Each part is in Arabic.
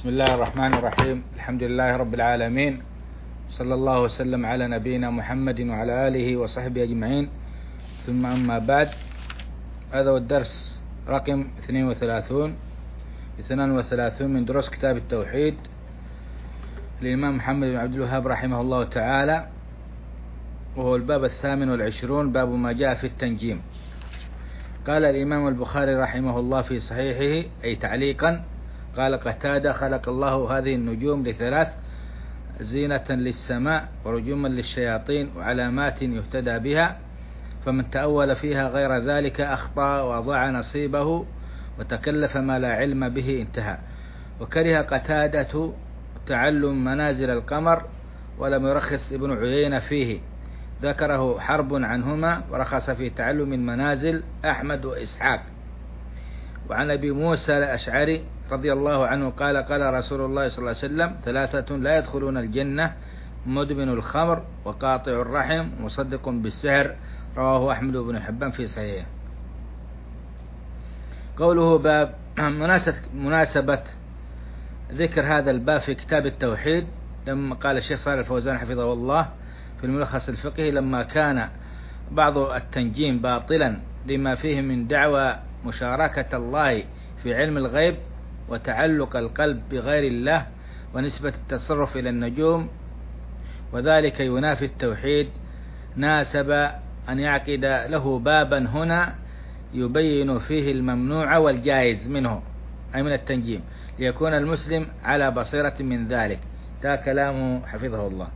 بسم الله الرحمن الرحيم. الحمد لله رب العالمين، صلى الله وسلم على نبينا محمد وعلى آله وصحبه أجمعين، ثم أما بعد. هذا هو الدرس رقم 32 من دروس كتاب التوحيد للإمام محمد بن عبد الوهاب رحمه الله تعالى، وهو الباب 28، باب ما جاء في التنجيم. قال الإمام البخاري رحمه الله في صحيحه أي تعليقا: قال قتادة: خلق الله هذه النجوم لثلاث: زينة للسماء، ورجوما للشياطين، وعلامات يهتدى بها، فمن تأول فيها غير ذلك أخطأ وأضاع نصيبه وتكلف ما لا علم به. انتهى. وكره قتادة تعلم منازل القمر، ولم يرخص ابن عيينة فيه، ذكره حرب عنهما، ورخص في تعلم المنازل أحمد وإسحاق. وعن أبي موسى الأشعري رضي الله عنه قال: قال رسول الله صلى الله عليه وسلم: ثلاثة لا يدخلون الجنة: مدمن الخمر، وقاطع الرحم، ومصدق بالسحر. رواه أحمد بن حبان في صحيحه. قوله باب مناسبة ذكر هذا الباب في كتاب التوحيد، لما قال الشيخ صالح الفوزان حفظه الله في الملخص الفقهي: لما كان بعض التنجيم باطلا لما فيه من دعوى مشاركة الله في علم الغيب، وتعلق القلب بغير الله، ونسبة التصرف إلى النجوم، وذلك ينافي التوحيد، ناسب أن يعقد له بابا هنا يبين فيه الممنوع والجائز منه، أي من التنجيم، ليكون المسلم على بصيرة من ذلك. ده كلامه حفظه الله.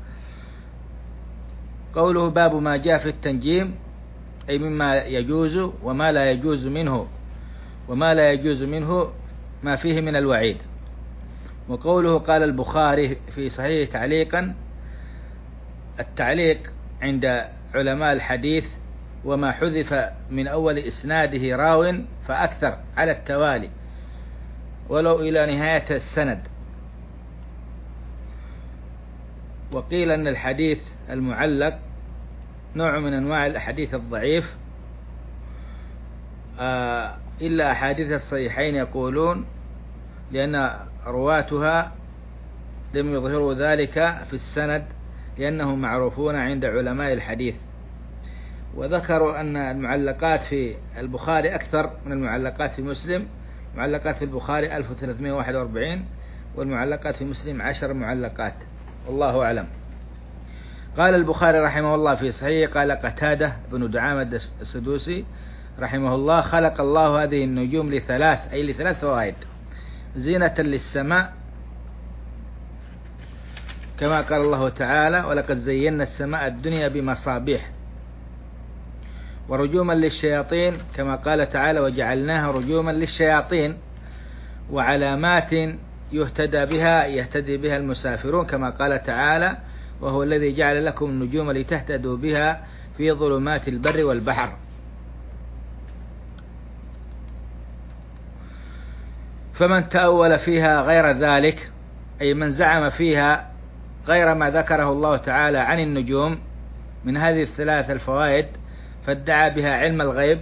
قوله باب ما جاء في التنجيم، أي مما يجوز وما لا يجوز منه، وما لا يجوز منه ما فيه من الوعيد. وقوله قال البخاري في صحيح تعليقا: التعليق عند علماء الحديث وما حذف من أول إسناده راو فأكثر على التوالي ولو إلى نهاية السند. وقيل أن الحديث المعلق نوع من أنواع الحديث الضعيف، إلا أحاديث الصحيحين يقولون، لأن رواتها لم يظهروا ذلك في السند، لأنهم معروفون عند علماء الحديث. وذكروا أن المعلقات في البخاري أكثر من المعلقات في مسلم. المعلقات في البخاري 1341، والمعلقات في مسلم 10 معلقات، والله أعلم. قال البخاري رحمه الله في صحيح: قال قتادة بن دعامة السدوسي رحمه الله: خلق الله هذه النجوم لثلاث، أي لثلاث فوائد: زينة للسماء، كما قال الله تعالى: ولقد زينا السماء الدنيا بمصابيح، ورجوما للشياطين، كما قال تعالى: وجعلناها رجوما للشياطين، وعلامات يهتدي بها المسافرون، كما قال تعالى: وهو الذي جعل لكم النجوم لتهتدوا بها في ظلمات البر والبحر. فمن تأول فيها غير ذلك، أي من زعم فيها غير ما ذكره الله تعالى عن النجوم من هذه الثلاث الفوائد، فادعى بها علم الغيب،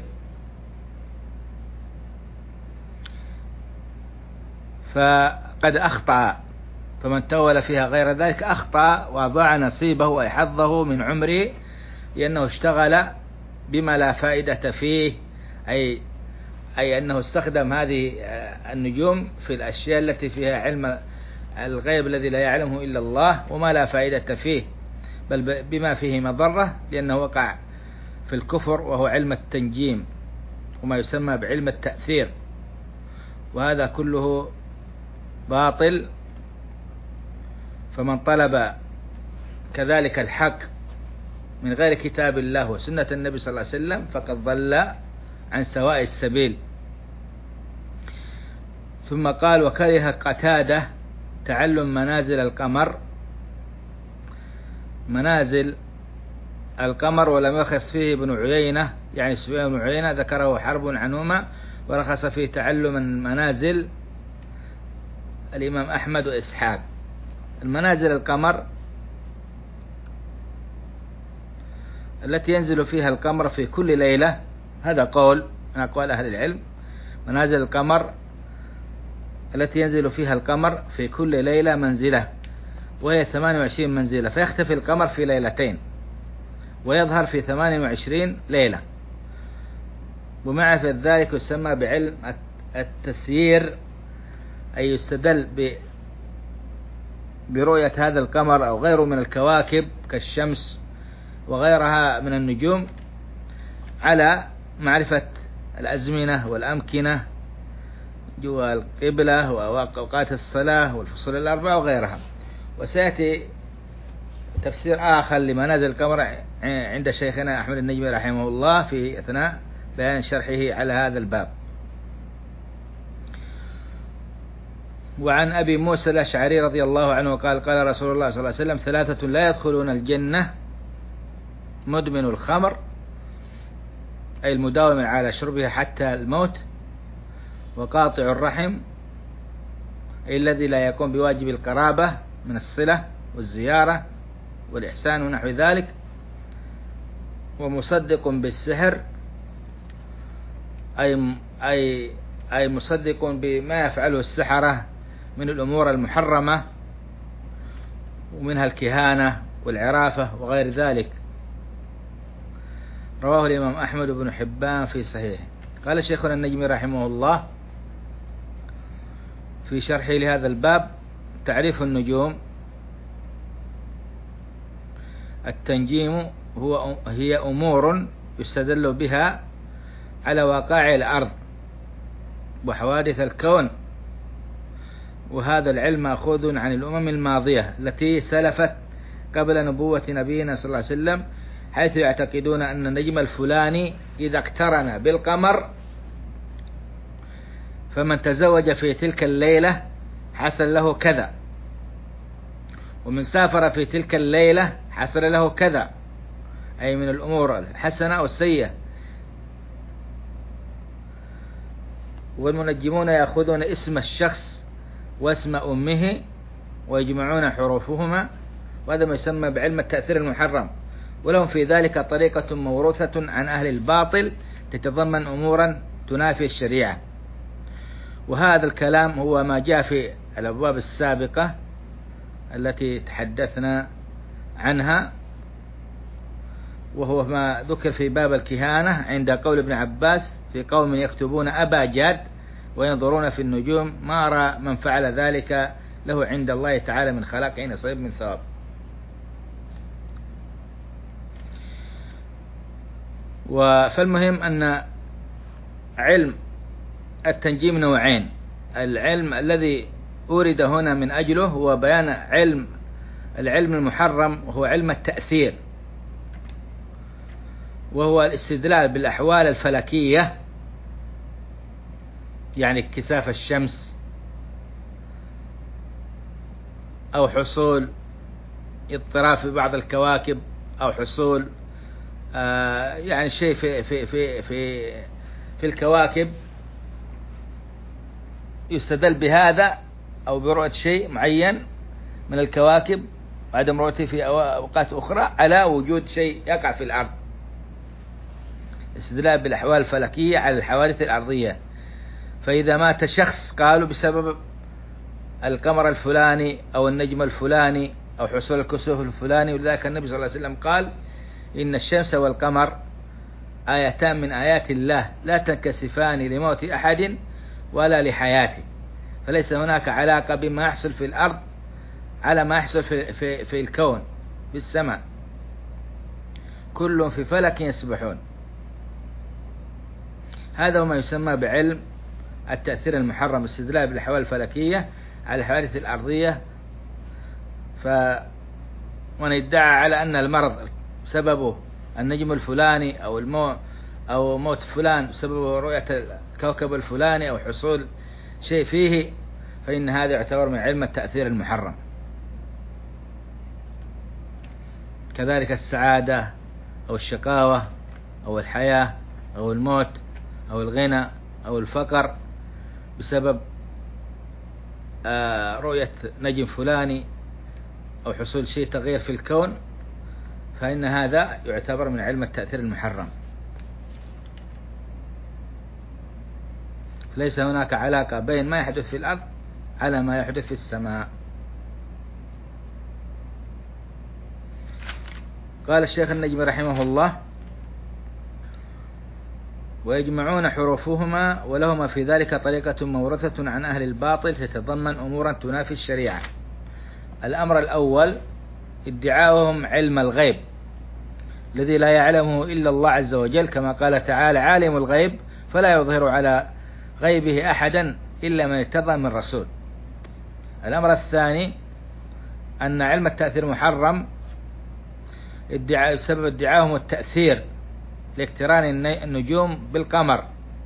فقد أخطأ. فمن تأول فيها غير ذلك أخطأ وأضاع نصيبه أي حظه من عمره، لأنه اشتغل بما لا فائدة فيه، أي أنه استخدم هذه النجوم في الأشياء التي فيها علم الغيب الذي لا يعلمه إلا الله، وما لا فائدة فيه، بل بما فيه مضرة، لأنه وقع في الكفر، وهو علم التنجيم وما يسمى بعلم التأثير، وهذا كله باطل. فمن طلب كذلك الحق من غير كتاب الله وسنة النبي صلى الله عليه وسلم فقد ضل عن سواء السبيل. ثم قال: وكره قتادة تعلم منازل القمر، منازل القمر، ولم يرخص فيه ابن عيينة، يعني سفيان بن عيينة، ذكره حرب عنهما، ورخص في تعلم المنازل الإمام أحمد وإسحاق. المنازل القمر التي ينزل فيها القمر في كل ليلة، هذا قول من أقوال أهل العلم. منازل القمر التي ينزل فيها القمر في كل ليلة منزلة، وهي 28 منزلة، فيختفي القمر في ليلتين ويظهر في 28 ليلة. ومعرفة ذلك يسمى بعلم التسيير، أي يستدل برؤية هذا القمر أو غيره من الكواكب كالشمس وغيرها من النجوم على معرفة الأزمنة والأمكنة والقبلة وأوقات الصلاة والفصول الأربعة وغيرها. وسيأتي تفسير آخر لما نزل القمر عند شيخنا أحمد النجمي رحمه الله في أثناء بيان شرحه على هذا الباب. وعن أبي موسى الأشعري رضي الله عنه قال قال رسول الله صلى الله عليه وسلم: 3 لا يدخلون الجنة: مدمن الخمر، أي المداوم على شربها حتى الموت، وقاطع الرحم، أي الذي لا يقوم بواجب القرابة من الصلة والزيارة والإحسان ونحو ذلك، ومصدق بالسحر، أي مصدق بما يفعله السحرة من الأمور المحرمة، ومنها الكهانة والعرافة وغير ذلك. رواه الإمام أحمد بن حبان في صحيحه. قال شيخنا النجمي رحمه الله في شرحه لهذا الباب: تعريف النجوم: التنجيم هي أمور يستدل بها على وقائع الأرض وحوادث الكون، وهذا العلم مأخوذ عن الأمم الماضية التي سلفت قبل نبوة نبينا صلى الله عليه وسلم، حيث يعتقدون أن النجم الفلاني إذا اقترن بالقمر فمن تزوج في تلك الليلة حصل له كذا، ومن سافر في تلك الليلة حصل له كذا، أي من الأمور الحسنة والسيئة. والمنجمون يأخذون اسم الشخص واسم أمه ويجمعون حروفهما، وهذا ما يسمى بعلم التأثير المحرم، ولهم في ذلك طريقة موروثة عن أهل الباطل تتضمن أمورا تنافي الشريعة. وهذا الكلام هو ما جاء في الأبواب السابقة التي تحدثنا عنها، وهو ما ذكر في باب الكهانة عند قول ابن عباس: في قوم يكتبون أبا جاد وينظرون في النجوم ما أرى من فعل ذلك له عند الله تعالى من خلاق نصيب من ثواب. فالمهم أن علم التنجيم نوعين: العلم الذي أورد هنا من أجله هو بيان العلم المحرم، وهو علم التأثير، وهو الاستدلال بالأحوال الفلكية، يعني انكساف الشمس أو حصول اضطراب في بعض الكواكب، أو حصول يعني شيء في الكواكب يستدل بهذا، أو برؤية شيء معين من الكواكب وعدم رؤيته في أوقات أخرى على وجود شيء يقع في الأرض. استدلال بالأحوال الفلكية على الحوادث الأرضية. فإذا مات شخص قالوا بسبب القمر الفلاني أو النجم الفلاني أو حصول الكسوف الفلاني، ولذلك النبي صلى الله عليه وسلم قال: إن الشمس والقمر آيتان من آيات الله لا تنكسفان لموت أحد ولا لحياته. فليس هناك علاقة بما يحصل في الأرض على ما يحصل في الكون بالسماء، كل في فلك يسبحون. هذا هو ما يسمى بعلم التأثير المحرم، استدلال بالأحوال الفلكية على الحوادث الأرضية. ومن ادعى على أن المرض سببه النجم الفلاني أو موت فلان سببه رؤية الكوكب الفلاني أو حصول شيء فيه، فإن هذا يعتبر من علم التأثير المحرم. كذلك السعادة أو الشقاوة أو الحياة أو الموت أو الغنى أو الفقر بسبب رؤية نجم فلاني أو حصول شيء تغيير في الكون، فإن هذا يعتبر من علم التأثير المحرم. ليس هناك علاقة بين ما يحدث في الأرض على ما يحدث في السماء. قال الشيخ النجمي رحمه الله: ويجمعون حروفهما ولهما في ذلك طريقة مورثة عن أهل الباطل تتضمن أمورا تنافي الشريعة. الأمر الأول ادعاؤهم علم الغيب الذي لا يعلمه إلا الله عز وجل، كما قال تعالى: عالم الغيب فلا يظهر على غيبه أحدا إلا من ارتضى من رسول. الأمر الثاني أن علم التأثير محرم سبب ادعاهم التأثير لاقتران النجوم بالقمر،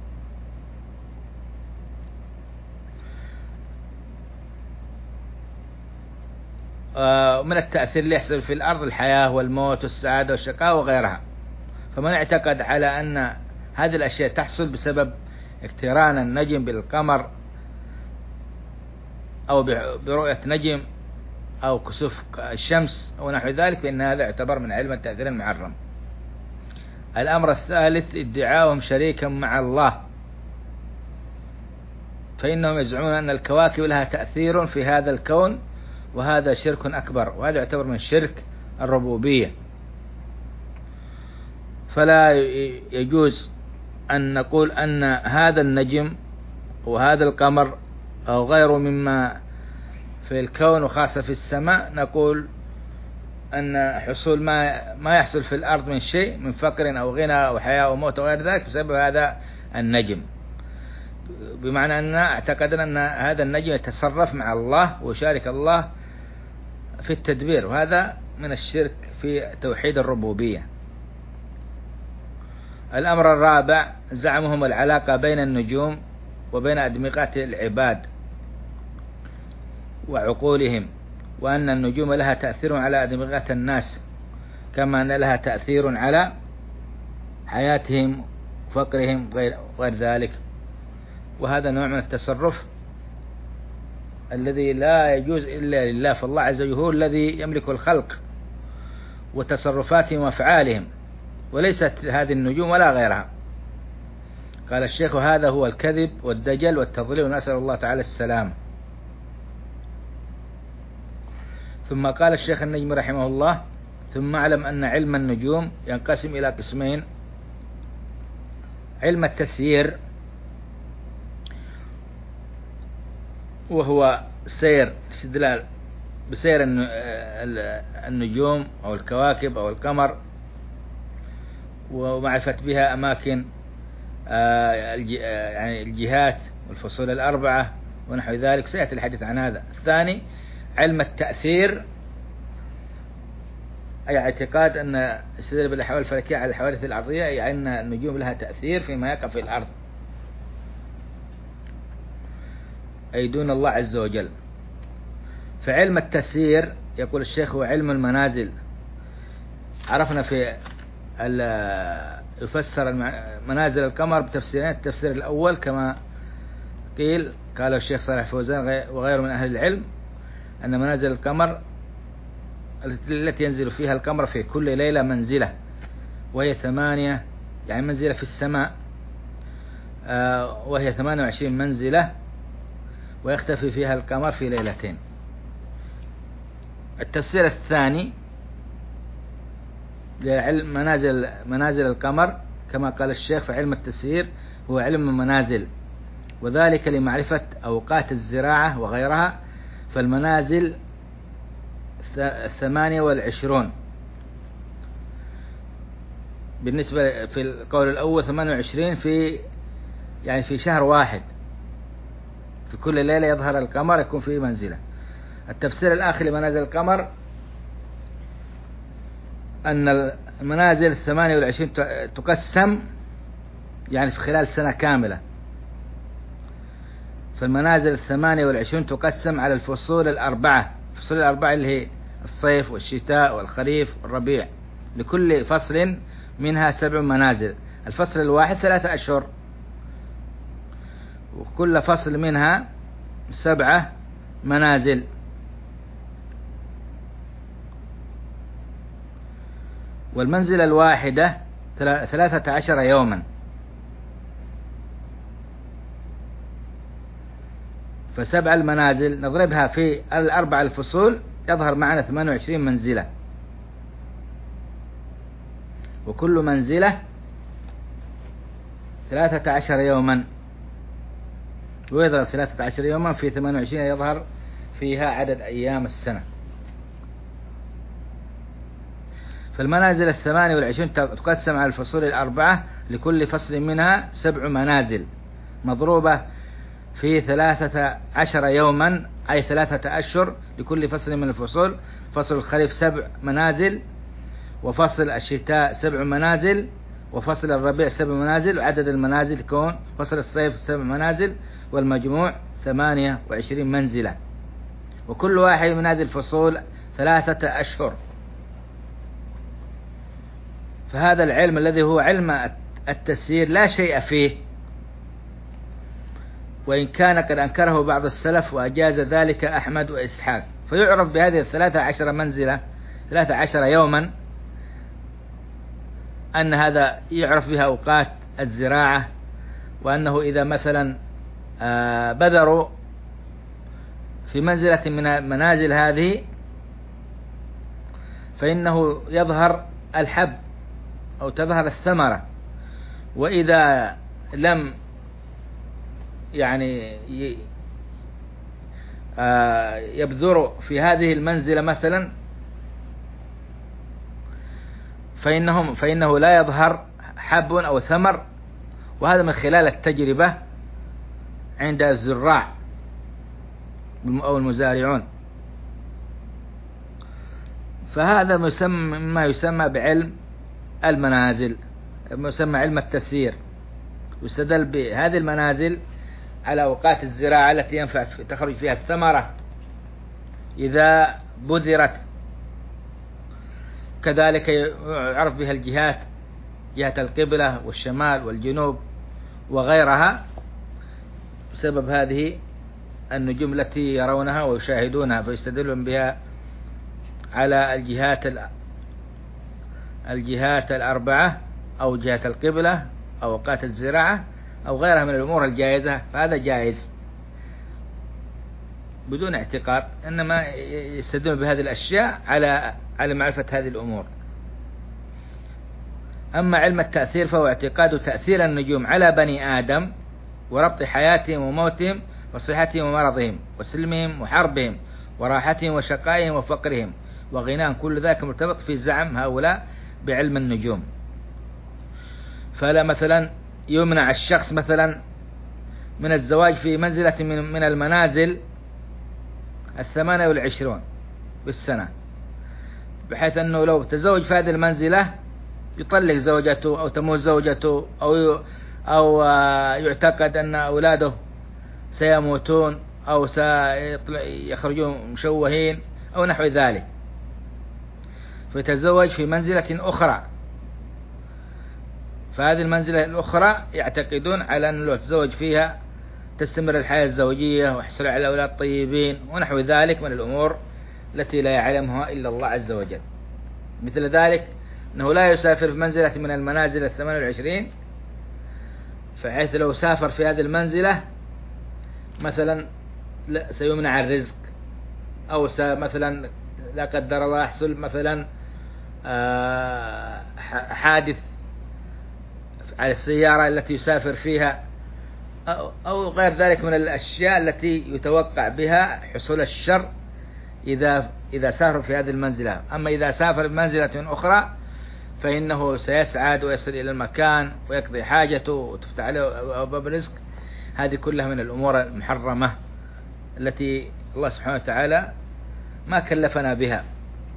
من التأثير اللي يحصل في الأرض، الحياة والموت والسعادة والشقاء وغيرها. فمن اعتقد على أن هذه الأشياء تحصل بسبب اقتران النجم بالقمر أو برؤية نجم أو كسوف الشمس أو نحو ذلك، فإن هذا يعتبر من علم التأثير المحرم. الأمر الثالث ادعاؤهم شريكا مع الله، فإنهم يزعمون أن الكواكب لها تأثير في هذا الكون، وهذا شرك أكبر، وهذا يعتبر من شرك الربوبية. فلا يجوز أن نقول أن هذا النجم وهذا القمر أو غيره مما في الكون وخاصة في السماء نقول أن حصول ما يحصل في الأرض من شيء من فقر أو غنى أو حياة أو موت وغير ذلك بسبب هذا النجم، بمعنى أن اعتقدنا أن هذا النجم يتصرف مع الله ويشارك الله في التدبير، وهذا من الشرك في توحيد الربوبية. الأمر الرابع زعمهم العلاقة بين النجوم وبين أدمغة العباد وعقولهم، وأن النجوم لها تأثير على أدمغة الناس كما أن لها تأثير على حياتهم وفقرهم غير ذلك. وهذا نوع من التصرف الذي لا يجوز إلا لله، فالله عز وجل هو الذي يملك الخلق وتصرفاتهم وأفعالهم، وليست هذه النجوم ولا غيرها. قال الشيخ: هذا هو الكذب والدجل والتضليل، ونسأل الله تعالى السلام. ثم قال الشيخ النجمي رحمه الله: ثم اعلم أن علم النجوم ينقسم إلى قسمين: علم التسيير وهو سير استدلال بسير النجوم أو الكواكب أو القمر ومعرفة بها أماكن يعني الجهات والفصول الأربعة ونحو ذلك، سيأتي الحديث عن هذا. الثاني علم التأثير، أي اعتقاد أن استدلال بالأحوال الفلكية على الحوادث الأرضية، أي أن النجوم لها تأثير فيما يقع في الأرض أي دون الله عز وجل. فعلم التسيير يقول الشيخ هو علم المنازل. عرفنا في يفسر منازل القمر بتفسيرين: التفسير الأول كما قال الشيخ صالح فوزان وغيره من أهل العلم أن منازل القمر التي ينزل فيها القمر في كل ليلة منزلة، وهي 8 يعني منزلة في السماء، وهي 28 منزلة، ويختفي فيها القمر في ليلتين. التفسير الثاني لعلم منازل القمر كما قال الشيخ: فعلم التسيير هو علم المنازل، وذلك لمعرفة أوقات الزراعة وغيرها. فالمنازل 28 بالنسبة في القول الأول، 28 في شهر واحد، في كل ليلة يظهر القمر يكون فيه منزلة. التفسير الآخر لمنازل القمر أن المنازل 28 تقسم يعني في خلال سنة كاملة، فالمنازل 28 تقسم على الفصول الأربعة اللي هي الصيف والشتاء والخريف والربيع، لكل فصل منها 7 منازل. الفصل الواحد 3 أشهر، وكل فصل منها 7 منازل. والمنزلة الواحدة 13 يوما. فسبع المنازل نضربها في الأربع الفصول يظهر معنا 28 منزلة، وكل منزلة 13 يوما، ويضرب 13 يوما في 28 يظهر فيها عدد أيام السنة. فالمنازل 28 تقسم على الفصول الأربعة، لكل فصل منها 7 منازل مضروبة في 13 يوما، أي 3 أشهر لكل فصل من الفصول. فصل الخريف 7 منازل، وفصل الشتاء 7 منازل، وفصل الربيع 7 منازل، وعدد المنازل يكون فصل الصيف 7 منازل، والمجموع 28 منزلة، وكل واحد من هذه الفصول 3 أشهر. فهذا العلم الذي هو علم التسيير لا شيء فيه، وإن كان قد أنكره بعض السلف وأجاز ذلك أحمد وإسحاق. فيعرف بهذه 13 منزلة 13 يوما أن هذا يعرف بها أوقات الزراعة، وأنه إذا مثلا بذروا في منزلة من المنازل هذه فإنه يظهر الحب أو تظهر الثمرة، وإذا لم يعني يبذروا في هذه المنزلة مثلا فإنه لا يظهر حب أو ثمر، وهذا من خلال التجربة عند الزراع أو المزارعون. فهذا ما يسمى بعلم المنازل، يسمى علم التسيير. يستدل بهذه المنازل على أوقات الزراعة التي ينفع تخرج فيها الثمرة إذا بذرت. كذلك يعرف بها الجهات، جهة القبلة والشمال والجنوب وغيرها، بسبب هذه النجوم التي يرونها ويشاهدونها، فيستدلون بها على الجهات الأربعة، أو جهة القبلة أو أوقات الزراعة أو غيرها من الأمور الجائزة. فهذا جائز بدون اعتقاد، إنما يستدلون بهذه الأشياء على معرفة هذه الأمور. أما علم التأثير فهو اعتقاد تأثير النجوم على بني آدم، وربط حياتهم وموتهم، وصحتهم ومرضهم، وسلمهم وحربهم، وراحتهم وشقائهم وفقرهم وغناهم، كل ذلك مرتبط في زعم هؤلاء بعلم النجوم. فلا مثلا يمنع الشخص مثلا من الزواج في منزلة من المنازل 28 بالسنة، بحيث أنه لو تزوج في هذه المنزلة يطلق زوجته أو تموت زوجته أو يعتقد أن أولاده سيموتون أو سيخرجون مشوهين أو نحو ذلك، فيتزوج في منزلة أخرى. فهذه المنزلة الأخرى يعتقدون على أن لو تزوج فيها تستمر الحياة الزوجية ويحصل على أولاد طيبين ونحو ذلك من الأمور التي لا يعلمها إلا الله عز وجل. مثل ذلك أنه لا يسافر في منزلة من المنازل 28، فحيث لو سافر في هذه المنزلة مثلا سيمنع الرزق، أو مثلا لا قدر الله يحصل مثلا حادث على السيارة التي يسافر فيها، أو غير ذلك من الأشياء التي يتوقع بها حصول الشر إذا سافر في هذه المنزلة. أما إذا سافر بمنزلة أخرى فإنه سيسعد ويصل إلى المكان ويقضي حاجته وتفتح له أبواب الرزق. هذه كلها من الأمور المحرمة التي الله سبحانه وتعالى ما كلفنا بها.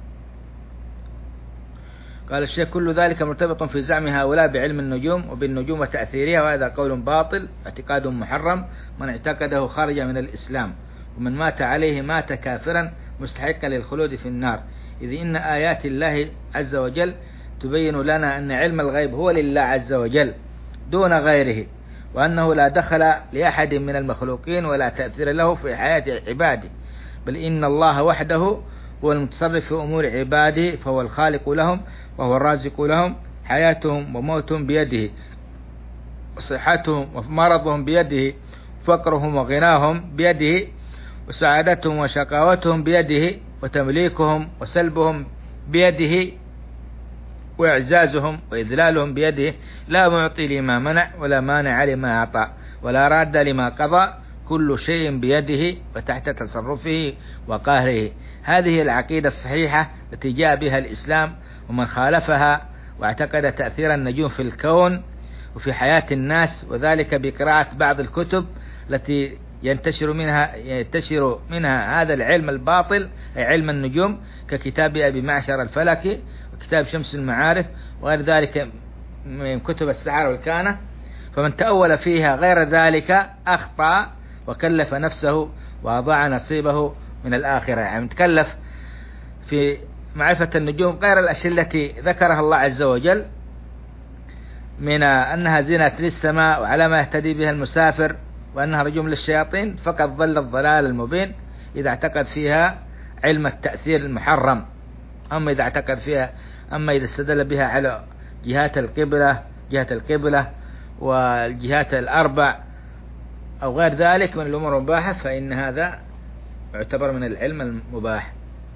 قال الشيخ: كل ذلك مرتبط في زعم هؤلاء بعلم النجوم وبالنجوم وتأثيرها، وهذا قول باطل اعتقاد محرم، من اعتقده خرج من الإسلام، ومن مات عليه مات كافرا مستحقا للخلود في النار، إذ إن آيات الله عز وجل تبين لنا أن علم الغيب هو لله عز وجل دون غيره، وأنه لا دخل لأحد من المخلوقين ولا تأثير له في حياة عباده، بل إن الله وحده هو المتصرف في أمور عباده، فهو الخالق لهم وهو الرازق لهم، حياتهم وموتهم بيده، وصحتهم ومرضهم بيده، فقرهم وغناهم بيده، وسعادتهم وشقاوتهم بيده، وتمليكهم وسلبهم بيده، وإعزازهم وإذلالهم بيده، لا معطي لما منع ولا مانع لما أعطى ولا راد لما قضى، كل شيء بيده وتحت تصرفه وقهره. هذه العقيدة الصحيحة التي جاء بها الإسلام، ومن خالفها واعتقد تأثير النجوم في الكون وفي حياة الناس، وذلك بقراءة بعض الكتب التي ينتشر منها هذا العلم الباطل، أي علم النجوم، ككتاب أبي معشر الفلكي وكتاب شمس المعارف وغير ذلك من كتب السحر والكهنة. فمن تأول فيها غير ذلك أخطأ وكلف نفسه وأضاع نصيبه من الآخرة. يعني تكلف في معرفة النجوم غير الأشياء التي ذكرها الله عز وجل من أنها زينة للسماء وعلى ما يهتدي بها المسافر، وأنها رجوم للشياطين، فقد ضل الضلال المبين إذا اعتقد فيها علم التأثير المحرم. أما إذا استدل بها على جهات القبلة والجهات الأربع أو غير ذلك من الأمور المباحة، فإن هذا يعتبر من العلم المباح.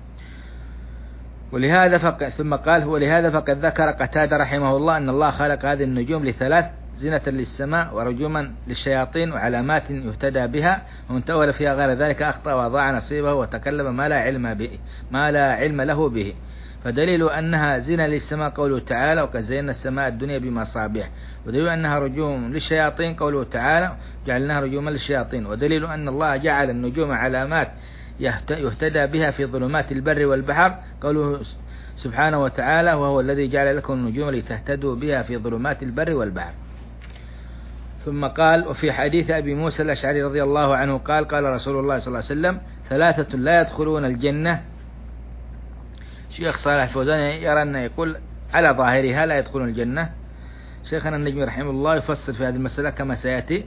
ثم قال: ولهذا فقد ذكر قتادة رحمه الله أن الله خلق هذه النجوم لثلاث: زينة للسماء، ورجوما للشياطين، وعلامات يهتدى بها، ومن تأول فيها غير ذلك أخطأ وأضاع نصيبه وتكلم ما لا علم له به. فدليل أنها زينة للسماء قوله تعالى: وقد زينا السماء الدنيا بمصابيح. ودليل أنها رجوم للشياطين قوله تعالى: جعلناها رجوما للشياطين. ودليل أن الله جعل النجوم علامات يهتدى بها في ظلمات البر والبحر قوله سبحانه وتعالى: وهو الذي جعل لكم النجوم لتهتدوا بها في ظلمات البر والبحر. ثم قال: وفي حديث أبي موسى الأشعري رضي الله عنه قال: قال رسول الله صلى الله عليه وسلم: ثلاثة لا يدخلون الجنة. شيخ صالح الفوزان يرى أن يقول على ظاهرها لا يدخلون الجنة. شيخنا النجمي رحمه الله يفصل في هذه المسألة كما سيأتي: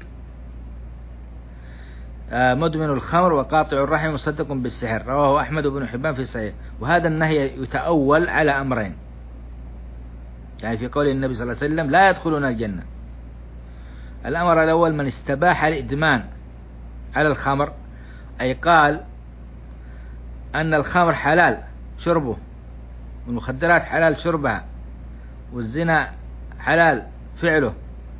مدمن الخمر وقاطع الرحم مصدق بالسحر، رواه أحمد بن حبان في صحيح. وهذا النهي يتأول على أمرين، يعني في قول النبي صلى الله عليه وسلم لا يدخلون الجنة. الأمر الأول: من استباح الإدمان على الخمر، أي قال أن الخمر حلال شربه، والمخدرات حلال شربها، والزنا حلال فعله،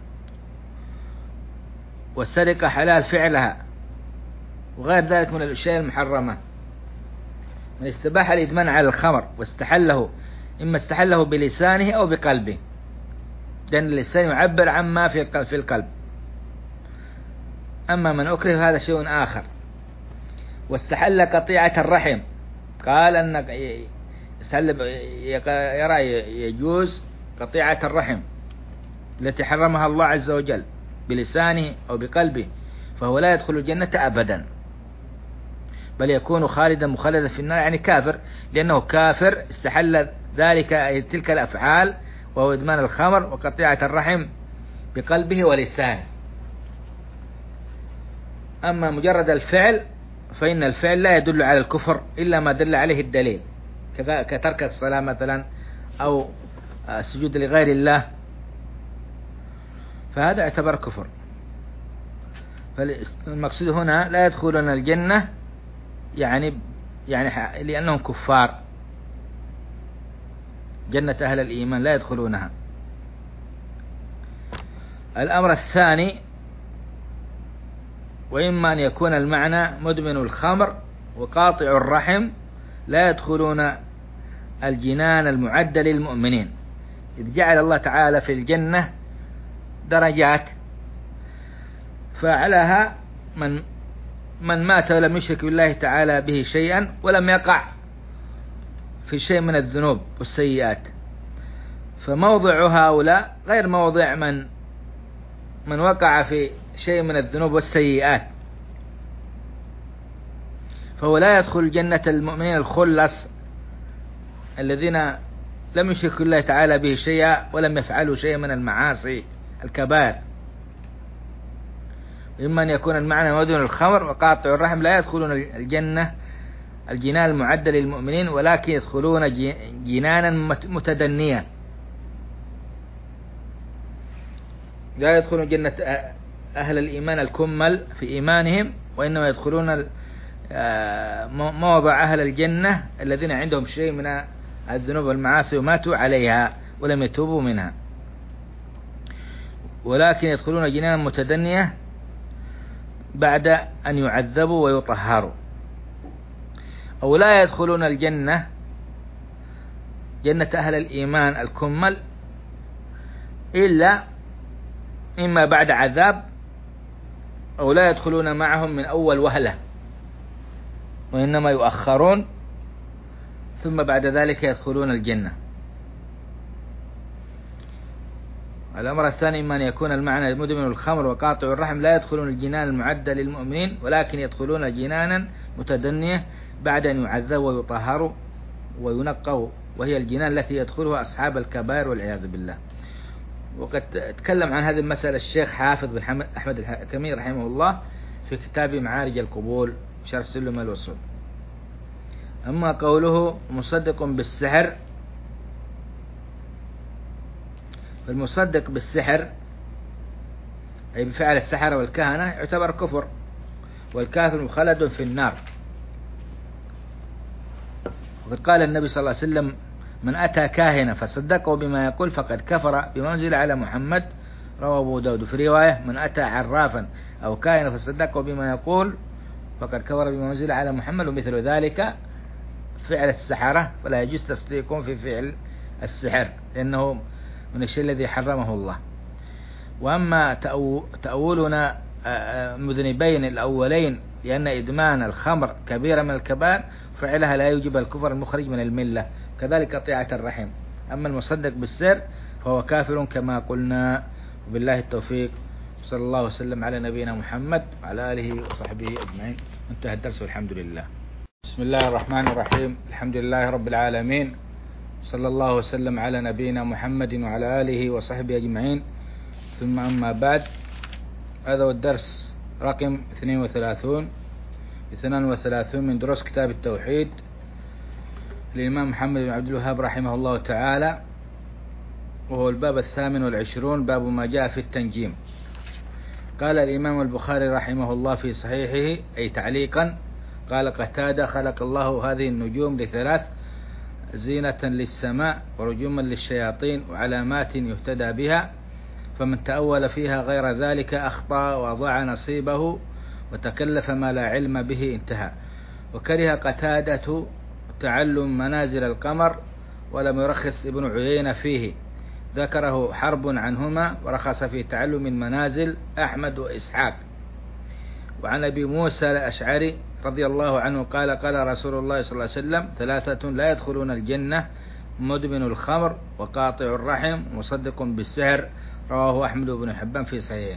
والسرقة حلال فعلها، وغير ذلك من الأشياء المحرمة. من استباح الإدمان على الخمر واستحله، إما استحله بلسانه أو بقلبه، لأن اللسان يعبر عما في القلب. أما من أكره هذا شيء آخر. واستحل قطيعة الرحم، قال أن يرى يجوز قطيعة الرحم التي حرمها الله عز وجل بلسانه أو بقلبه، فهو لا يدخل الجنة أبدا، بل يكون خالدا مخلدا في النار، يعني كافر، لأنه كافر استحل ذلك تلك الأفعال، وهو إدمان الخمر وقطيعة الرحم بقلبه ولسانه. أما مجرد الفعل فإن الفعل لا يدل على الكفر إلا ما دل عليه الدليل، كترك الصلاة مثلا أو السجود لغير الله، فهذا يعتبر كفر. فالمقصود هنا لا يدخلون الجنة يعني لأنهم كفار، جنة أهل الإيمان لا يدخلونها. الأمر الثاني: وإما أن يكون المعنى مدمن الخمر وقاطع الرحم لا يدخلون الجنان المعدة للمؤمنين، إذ جعل الله تعالى في الجنة درجات، فعلها من مات ولم يشرك بالله تعالى به شيئا ولم يقع في شيء من الذنوب والسيئات، فموضع هؤلاء غير موضع من وقع في شيء من الذنوب والسيئات، فهو لا يدخل جنة المؤمنين الخلص الذين لم يشركوا الله تعالى به شيئا ولم يفعلوا شيئا من المعاصي الكبائر. إما أن يكون المعنى مدمن الخمر وقاطع الرحم لا يدخلون الجنة الجنان المعدة للمؤمنين، ولكن يدخلون جنانا متدنية، لا يدخلون جنة أهل الإيمان الكمل في إيمانهم، وإنما يدخلون موضع أهل الجنة الذين عندهم شيء من الذنوب والمعاصي وماتوا عليها ولم يتوبوا منها، ولكن يدخلون جنانا متدنية بعد أن يعذبوا ويطهروا. أو لا يدخلون الجنة جنة أهل الإيمان الكمل إلا إما بعد عذاب، أو لا يدخلون معهم من أول وهلة، وإنما يؤخرون ثم بعد ذلك يدخلون الجنة. الأمر الثاني إما أن يكون المعنى مدمن الخمر وقاطع الرحم لا يدخلون الجنان المعدة للمؤمنين، ولكن يدخلون جنانا متدنية بعد أن يعذبوا ويطهروا وينقوا، وهي الجنان التي يدخلها أصحاب الكبائر والعياذ بالله. وقد تكلم عن هذه المسألة الشيخ حافظ بن أحمد الحكمي رحمه الله في كتاب معارج القبول شرح سلم الوصول. أما قوله مصدق بالسحر، فالمصدق بالسحر أي بفعل السحرة والكهنة يعتبر كفر، والكافر مخلد في النار. وقد قال النبي صلى الله عليه وسلم: من أتى كاهنا فصدقه بما يقول فقد كفر بما أنزل على محمد، رواه أبو داود. في رواية: من أتى عرافا أو كاهنا فصدقه بما يقول فقد كفر بما أنزل على محمد، ومثل ذلك فعل السحرة، فلا يجوز تصديقهم في فعل السحر لأنه من الشيء الذي حرمه الله. وأما تأولنا مذنبين الأولين لأن إدمان الخمر كبيرة من الكبائر فعلها لا يوجب الكفر المخرج من الملة، كذلك قطيعة الرحم. أما المصدق بالسر فهو كافر كما قلنا. وبالله التوفيق، صلى الله وسلم على نبينا محمد وعلى آله وصحبه أجمعين. انتهى الدرس والحمد لله. بسم الله الرحمن الرحيم، الحمد لله رب العالمين، صلى الله وسلم على نبينا محمد وعلى آله وصحبه أجمعين. ثم أما بعد، هذا هو الدرس رقم 32 من دروس كتاب التوحيد للإمام محمد بن عبد الوهاب رحمه الله تعالى، وهو الباب 28، باب ما جاء في التنجيم. قال الإمام البخاري رحمه الله في صحيحه أي تعليقا: قال قتادة: خلق الله هذه النجوم لثلاث: زينة للسماء، ورجوما للشياطين، وعلامات يهتدى بها، فمن تأول فيها غير ذلك أخطأ وأضاع نصيبه وتكلف ما لا علم به. انتهى. وكره قتادة تعلم منازل القمر ولم يرخص ابن عيينة فيه، ذكره حرب عنهما، ورخص في تعلم المنازل أحمد وإسحاق. وعن أبي موسى الأشعري رضي الله عنه قال: قال رسول الله صلى الله عليه وسلم: ثلاثة لا يدخلون الجنة: مدمن الخمر، وقاطع الرحم، ومصدق بالسحر، رواه أحمد بن حبان في صحيحه.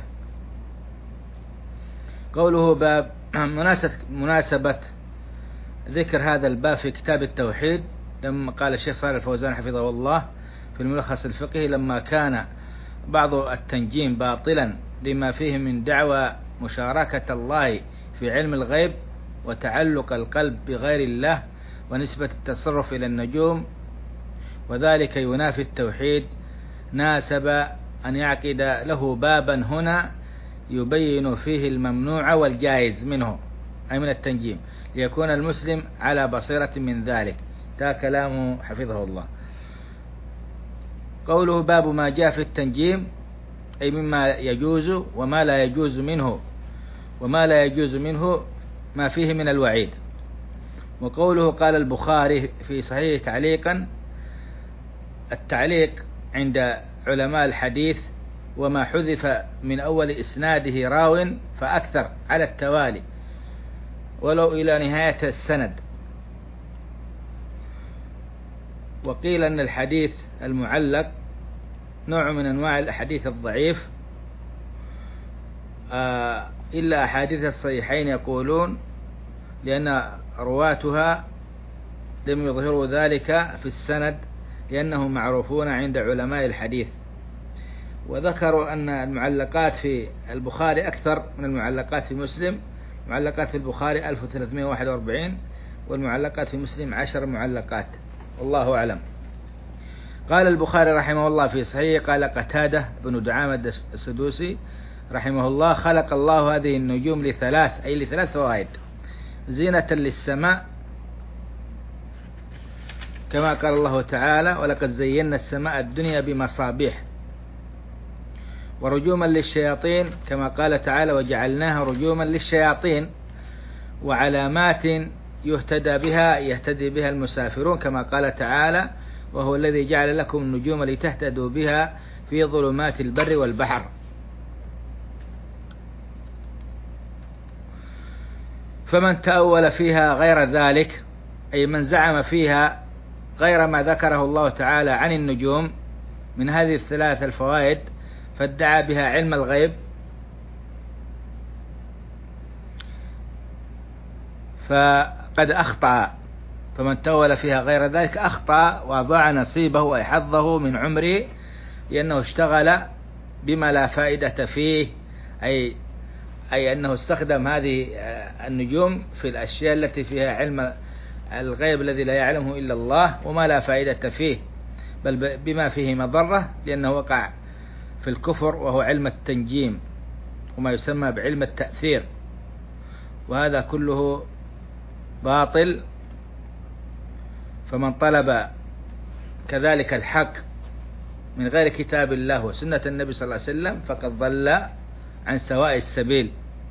قوله باب مناسبة ذكر هذا الباب في كتاب التوحيد، لما قال الشيخ صالح الفوزان حفظه الله في الملخص الفقهي: لما كان بعض التنجيم باطلا لما فيه من دعوى مشاركة الله في علم الغيب وتعلق القلب بغير الله ونسبة التصرف إلى النجوم، وذلك ينافي التوحيد، ناسب أن يعقد له بابا هنا يبين فيه الممنوع والجائز منه، أي من التنجيم، ليكون المسلم على بصيرة من ذلك. ده كلامه حفظه الله. قوله باب ما جاء في التنجيم أي مما يجوز وما لا يجوز منه، وما لا يجوز منه ما فيه من الوعيد. وقوله قال البخاري في صحيح تعليقا: التعليق عند علماء الحديث وما حذف من أول إسناده راو فأكثر على التوالي ولو إلى نهاية السند. وقيل أن الحديث المعلق نوع من أنواع الأحاديث الضعيف، إلا أحاديث الصحيحين يقولون، لأن رواتها لم يظهروا ذلك في السند لأنهم معروفون عند علماء الحديث. وذكروا أن المعلقات في البخاري أكثر من المعلقات في مسلم. معلقات في البخاري 1341، والمعلقات في مسلم 10 معلقات، والله أعلم. قال البخاري رحمه الله في صحيح: قال قتادة بن دعامة السدوسي: رحمه الله: خلق الله هذه النجوم لثلاث فوائد: زينة للسماء كما قال الله تعالى: ولقد زينا السماء الدنيا بمصابيح، ورجوما للشياطين كما قال تعالى: وجعلناها رجوما للشياطين، وعلامات يهتدي بها المسافرون كما قال تعالى: وهو الذي جعل لكم النجوم لتهتدوا بها في ظلمات البر والبحر. فمن تأول فيها غير ذلك، أي من زعم فيها غير ما ذكره الله تعالى عن النجوم من هذه الثلاث الفوائد، فادعى بها علم الغيب، فقد أخطأ. فمن تأول فيها غير ذلك أخطأ وضاع نصيبه أي حظه من عمره، لأنه اشتغل بما لا فائدة فيه، أي أنه استخدم هذه النجوم في الأشياء التي فيها علم الغيب الذي لا يعلمه إلا الله، وما لا فائدة فيه، بل بما فيه مضرة، لأنه وقع في الكفر، وهو علم التنجيم وما يسمى بعلم التأثير، وهذا كله باطل. فمن طلب كذلك الحق من غير كتاب الله وسنة النبي صلى الله عليه وسلم فقد ضل عن سواء السبيل.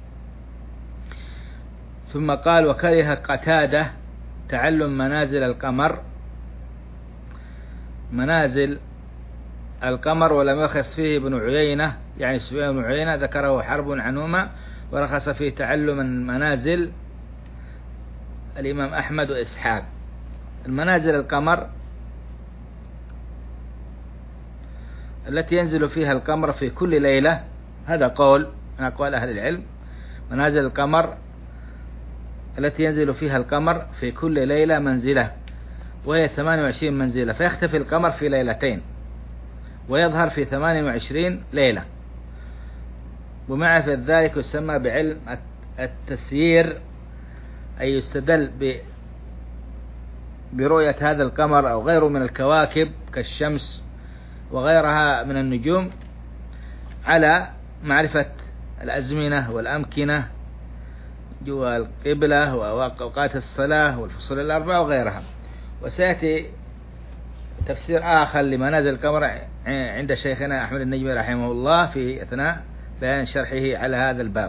ثم قال: وكره قتادة تعلم منازل القمر ولم يرخص فيه ابن عيينة، يعني سفيان بن عيينة ذكره حرب عنهما، ورخص فيه تعلم منازل الإمام أحمد وإسحاق. المنازل القمر التي ينزل فيها القمر في كل ليلة، هذا قول من أقوال أهل العلم: منازل القمر التي ينزل فيها القمر في كل ليلة منزلة، وهي 28 منزلة، فيختفي القمر في ليلتين ويظهر في 28 ليلة. ومعرفة ذلك يسمى بعلم التسيير، أي يستدل برؤية هذا القمر أو غيره من الكواكب كالشمس وغيرها من النجوم على معرفة الأزمنة والأمكنة والقبلة وأوقات الصلاة والفصول الأربعة وغيرها. وسيأتي تفسير آخر لمنازل القمر عند شيخنا أحمد النجمي رحمه الله في أثناء بيان شرحه على هذا الباب.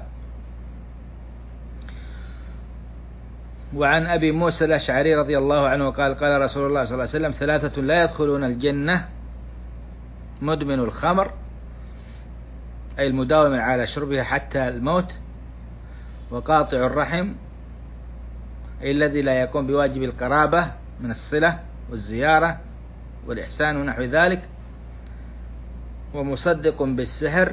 وعن أبي موسى الأشعري رضي الله عنه قال: قال رسول الله صلى الله عليه وسلم: ثلاثة لا يدخلون الجنة: مدمن الخمر، أي المداوم على شربها حتى الموت، وقاطع الرحم، أي الذي لا يقوم بواجب القرابة من الصلة والزيارة والإحسان ونحو ذلك، ومصدق بالسحر،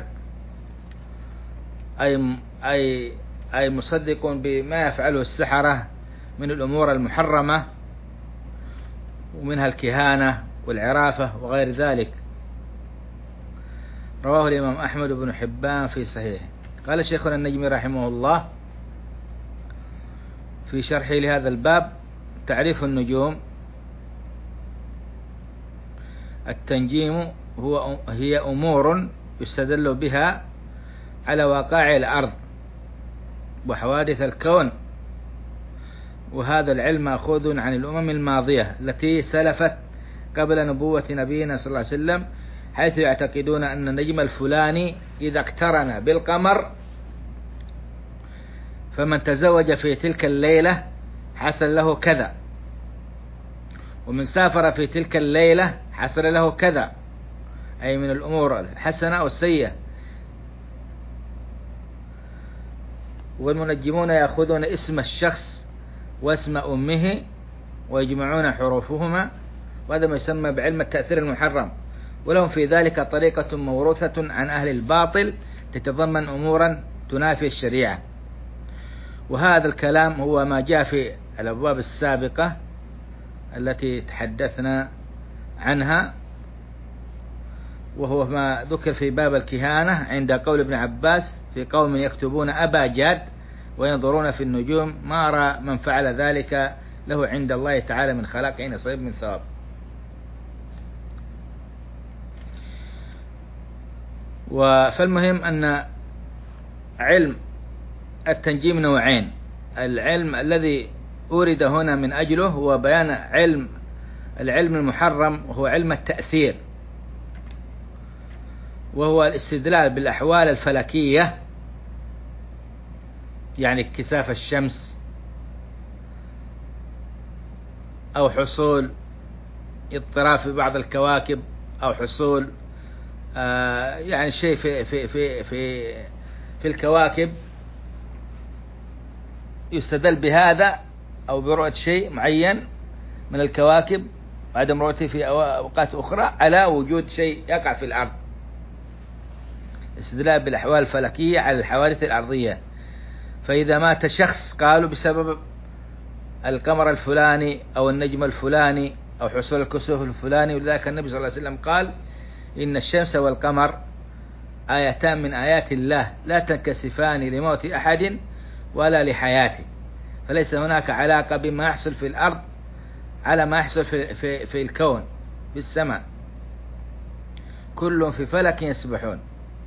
أي مصدق بما يفعله السحرة من الأمور المحرمة، ومنها الكهانة والعرافة وغير ذلك. رواه الإمام أحمد بن حبان في صحيحه. قال شيخنا النجمي رحمه الله في شرحه لهذا الباب: تعريف النجوم: التنجيم هي أمور يستدل بها على وقائع الأرض وحوادث الكون، وهذا العلم مأخوذ عن الأمم الماضية التي سلفت قبل نبوة نبينا صلى الله عليه وسلم، حيث يعتقدون أن النجم الفلاني إذا اقترن بالقمر فمن تزوج في تلك الليلة حصل له كذا، ومن سافر في تلك الليلة حصل له كذا، أي من الأمور الحسنة والسيئة. والمنجمون يأخذون اسم الشخص واسم أمه ويجمعون حروفهما، وهذا ما يسمى بعلم التأثير المحرم، ولهم في ذلك طريقة موروثة عن أهل الباطل تتضمن أمورا تنافي الشريعة. وهذا الكلام هو ما جاء في الأبواب السابقة التي تحدثنا عنها، وهو ما ذكر في باب الكهانة عند قول ابن عباس: في قوم يكتبون أبا جاد وينظرون في النجوم ما أرى من فعل ذلك له عند الله تعالى من خلاق نصيب من ثواب. فالمهم أن علم التنجيم نوعين. العلم الذي أورد هنا من أجله هو بيان العلم المحرم، وهو علم التأثير، وهو الاستدلال بالأحوال الفلكية، يعني انكساف الشمس أو حصول اضطراب في بعض الكواكب، أو حصول يعني شيء في الكواكب يستدل بهذا، أو برؤية شيء معين من الكواكب وعدم رؤيته في أوقات أخرى على وجود شيء يقع في الأرض. استدلال بالأحوال الفلكية على الحوادث الأرضية. فإذا مات شخص قالوا بسبب القمر الفلاني أو النجم الفلاني أو حصول الكسوف الفلاني، ولذلك النبي صلى الله عليه وسلم قال إن الشمس والقمر آيتان من آيات الله لا تنكسفان لموت أحد ولا لحياته. فليس هناك علاقة بما يحصل في الأرض على ما يحصل في الكون في السماء، كل في فلك يسبحون.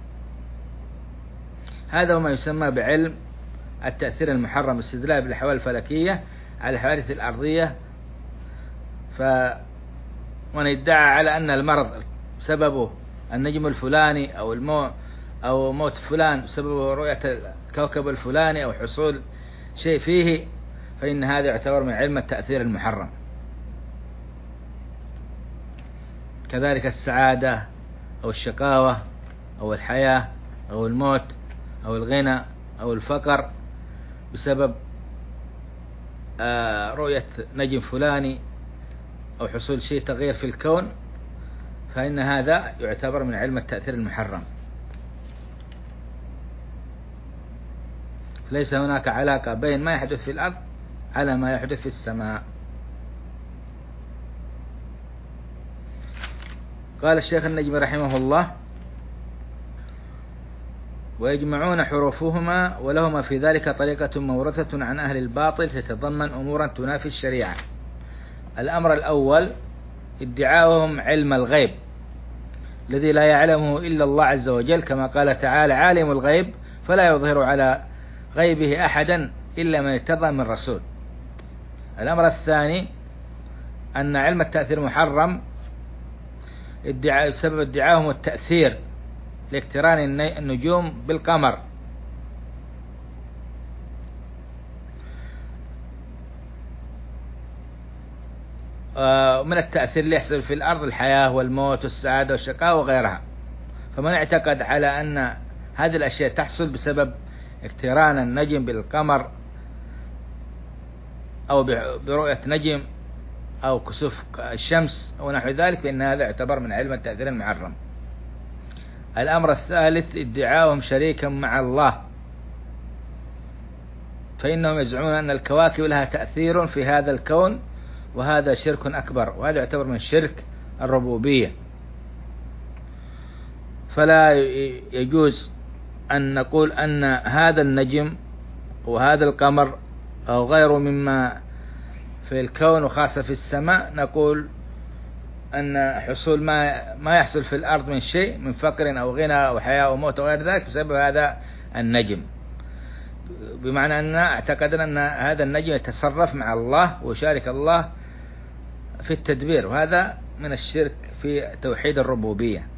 هذا هو ما يسمى بعلم التأثير المحرم، استدلال بالأحوال الفلكية على الحوادث الأرضية. ومن ادعى على أن المرض سببه النجم الفلاني أو موت فلان سببه رؤية الكوكب الفلاني أو حصول شيء فيه، فإن هذا يعتبر من علم التأثير المحرم. كذلك السعادة أو الشقاوة أو الحياة أو الموت أو الغنى أو الفقر بسبب رؤية نجم فلاني أو حصول شيء تغيير في الكون، فإن هذا يعتبر من علم التأثير المحرم. ليس هناك علاقة بين ما يحدث في الأرض على ما يحدث في السماء. قال الشيخ النجمي رحمه الله: ويجمعون حروفهما ولهما في ذلك طريقة مورثة عن أهل الباطل تتضمن أمورا تنافي الشريعة. الأمر الأول ادعاؤهم علم الغيب الذي لا يعلمه إلا الله عز وجل، كما قال تعالى: عالم الغيب فلا يظهر على غيبه أحدا إلا من ارتضى من رسول. الأمر الثاني أن علم التأثير محرم سبب ادعاهم التأثير لاقتران النجوم بالقمر، من التأثير اللي يحصل في الأرض الحياة والموت والسعادة والشقاء وغيرها. فمن اعتقد على أن هذه الأشياء تحصل بسبب اقتران النجم بالقمر أو برؤية نجم أو كسوف الشمس أو نحو ذلك، فإن هذا يعتبر من علم التأثير المحرم. الأمر الثالث ادعاؤهم شريكا مع الله، فإنهم يزعمون أن الكواكب لها تأثير في هذا الكون، وهذا شرك أكبر، وهذا يعتبر من شرك الربوبية. فلا يجوز أن نقول أن هذا النجم وهذا القمر أو غيره مما في الكون وخاصة في السماء نقول أن حصول ما يحصل في الأرض من شيء من فقر أو غنى أو حياة أو موت وغير ذلك بسبب هذا النجم، بمعنى أن اعتقدنا أن هذا النجم يتصرف مع الله ويشارك الله في التدبير، وهذا من الشرك في توحيد الربوبية.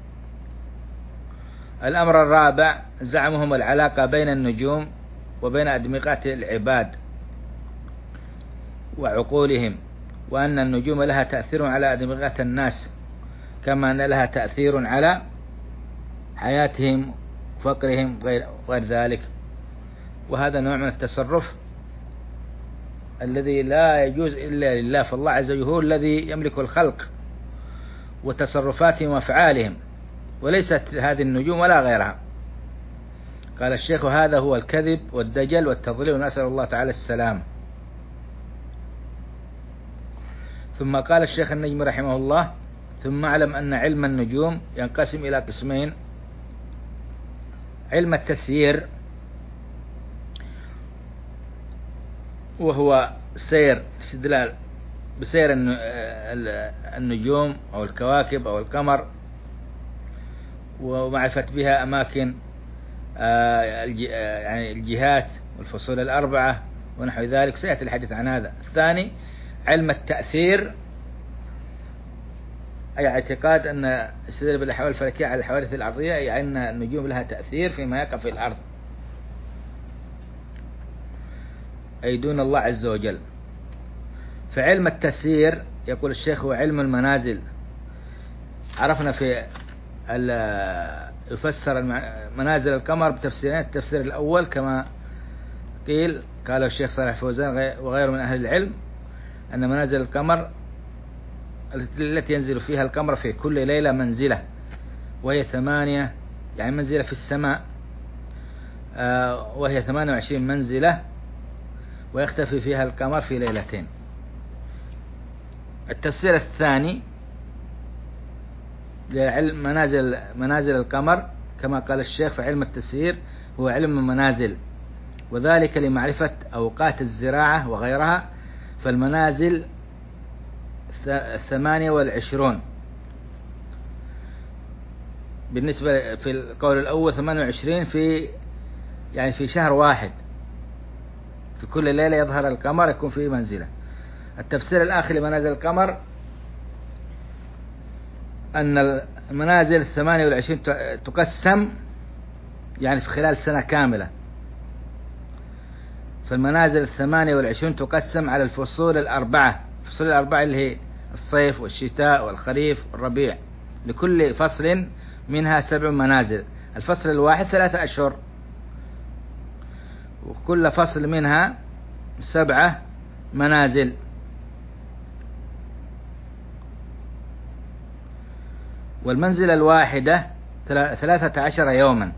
الأمر الرابع زعمهم العلاقة بين النجوم وبين أدمغة العباد وعقولهم، وأن النجوم لها تأثير على أدمغة الناس كما أن لها تأثير على حياتهم وفقرهم وغير ذلك. وهذا نوع من التصرف الذي لا يجوز إلا لله، فالله عز وجل هو الذي يملك الخلق وتصرفاتهم وأفعالهم، وليست هذه النجوم ولا غيرها. قال الشيخ: هذا هو الكذب والدجل والتضليل، ونسأل الله تعالى السلام. ثم قال الشيخ النجمي رحمه الله: ثم اعلم أن علم النجوم ينقسم إلى قسمين: علم التسيير وهو سير استدلال بسير النجوم أو الكواكب أو القمر ومعرفة بها أماكن يعني الجهات والفصول الأربعة ونحو ذلك، سيأتي الحديث عن هذا. الثاني علم التأثير، أي اعتقاد أن استدلال بالأحوال الفلكية على الحوادث الأرضية، أي أن النجوم لها تأثير فيما يقع في الأرض، أي دون الله عز وجل. فعلم التسيير يقول الشيخ هو علم المنازل. عرفنا في يفسر منازل القمر بتفسيرين، التفسير الأول كما قيل قاله الشيخ صالح فوزان وغيره من أهل العلم، أن منازل القمر التي ينزل فيها القمر في كل ليلة منزلة، وهي 8، يعني منزلة في السماء، وهي 28 منزلة، ويختفي فيها القمر في ليلتين. التفسير الثاني لعلم منازل القمر كما قال الشيخ في علم التسيير هو علم المنازل، وذلك لمعرفة أوقات الزراعة وغيرها. فالمنازل 28 بالنسبة في القول الأول، 28 يعني في شهر واحد، في كل ليلة يظهر القمر يكون فيه منزلة. التفسير الآخر لمنازل القمر أن المنازل 28 تقسم يعني في خلال سنة كاملة. فالمنازل 28 تقسم على الفصول الأربعة، الفصول الأربعة اللي هي الصيف والشتاء والخريف والربيع، لكل فصل منها 7 منازل. الفصل الواحد 3 أشهر، وكل فصل منها 7 منازل. والمنزلة الواحدة 13 يوما،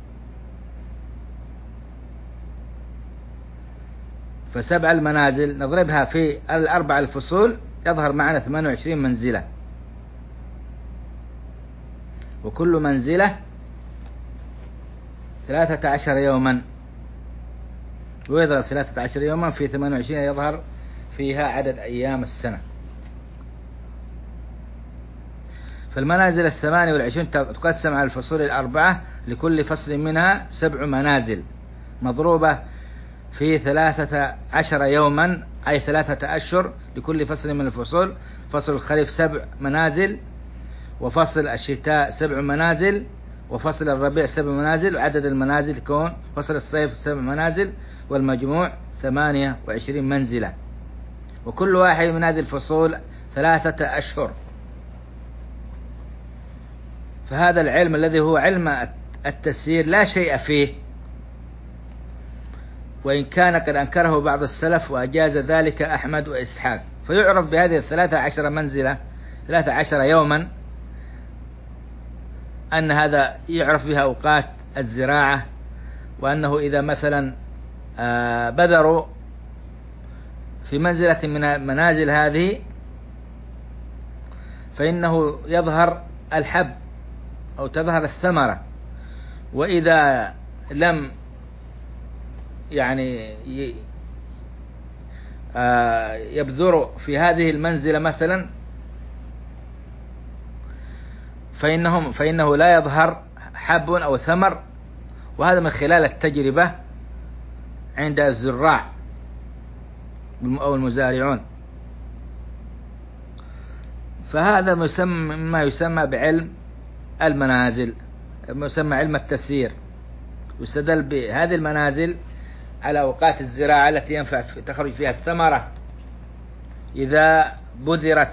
ف7 المنازل نضربها في 4 الفصول يظهر معنا 28 منزلة، وكل منزلة 13 يوما، ويضرب 13 يوما في 28 يظهر فيها عدد أيام السنة. فالمنازل 28 تقسم على الفصول الأربعة، لكل فصل منها 7 منازل مضروبة في 13 يوما، أي 3 أشهر، لكل فصل من الفصول. فصل الخريف 7 منازل، وفصل الشتاء 7 منازل، وفصل الربيع 7 منازل، وعدد المنازل يكون فصل الصيف 7 منازل، والمجموع 28 منزلة، وكل واحد من هذه الفصول 3 أشهر. فهذا العلم الذي هو علم التسيير لا شيء فيه، وإن كان قد أنكره بعض السلف وأجاز ذلك أحمد وإسحاق. فيعرف بهذه 13 منزلة 13 يوما أن هذا يعرف بها أوقات الزراعة، وأنه إذا مثلا بذروا في منزلة من المنازل هذه فإنه يظهر الحب أو تظهر الثمرة، وإذا لم يعني يبذر في هذه المنزلة مثلا فإنه لا يظهر حب أو ثمر. وهذا من خلال التجربة عند الزراع أو المزارعون. فهذا ما يسمى بعلم المنازل، يسمى علم التسيير. يستدل بهذه المنازل على أوقات الزراعة التي ينفع تخرج فيها الثمرة إذا بذرت.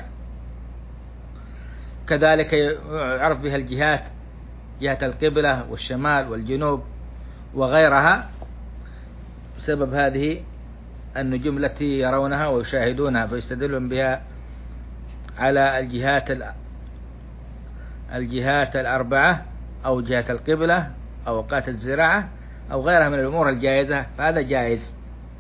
كذلك يعرف بها الجهات، جهة القبلة والشمال والجنوب وغيرها، بسبب هذه النجوم التي يرونها ويشاهدونها، فيستدلون بها على الجهات الأربعة، أو جهة القبلة، أو أوقات الزراعة، أو غيرها من الأمور الجائزة. فهذا جائز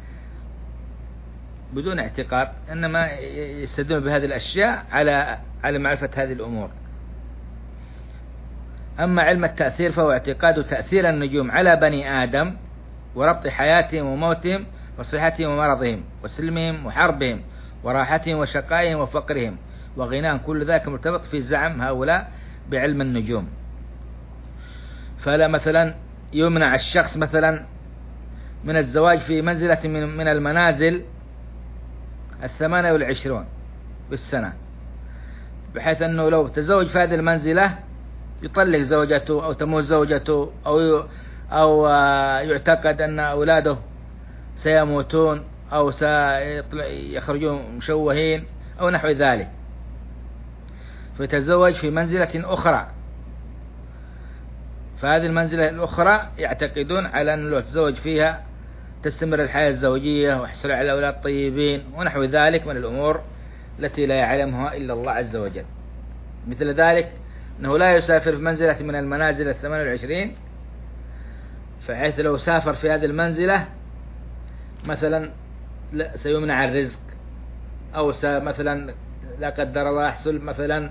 بدون اعتقاد، إنما يستدلون بهذه الأشياء على معرفة هذه الأمور. أما علم التأثير فهو اعتقاد تأثير النجوم على بني آدم، وربط حياتهم وموتهم، وصحتهم ومرضهم، وسلمهم وحربهم، وراحتهم وشقائهم وفقرهم وغناهم. كل ذلك مرتبط في زعم هؤلاء بعلم النجوم. فلا مثلا يمنع الشخص مثلا من الزواج في منزلة من المنازل 28 بالسنة، بحيث أنه لو تزوج في هذه المنزلة يطلق زوجته أو تموت زوجته أو يعتقد أن أولاده سيموتون أو سيخرجون مشوهين أو نحو ذلك، فيتزوج في منزلة أخرى. فهذه المنزلة الأخرى يعتقدون على أن لو تزوج فيها تستمر الحياة الزوجية ويحصل على أولاد طيبين ونحو ذلك من الأمور التي لا يعلمها إلا الله عز وجل. مثل ذلك أنه لا يسافر في منزلة من المنازل 28، فحيث لو سافر في هذه المنزلة مثلا سيمنع الرزق، أو مثلا لا قدر الله يحصل مثلا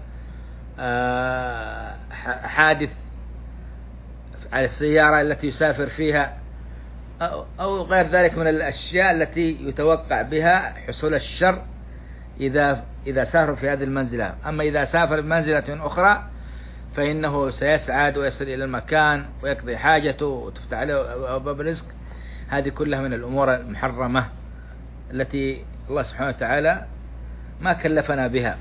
حادث على السيارة التي يسافر فيها أو غير ذلك من الأشياء التي يتوقع بها حصول الشر إذا سافر في هذه المنزلة. أما إذا سافر بمنزلة أخرى فإنه سيسعد ويصل إلى المكان ويقضي حاجته وتفتح له أبواب الرزق. هذه كلها من الأمور المحرمة التي الله سبحانه وتعالى ما كلفنا بها.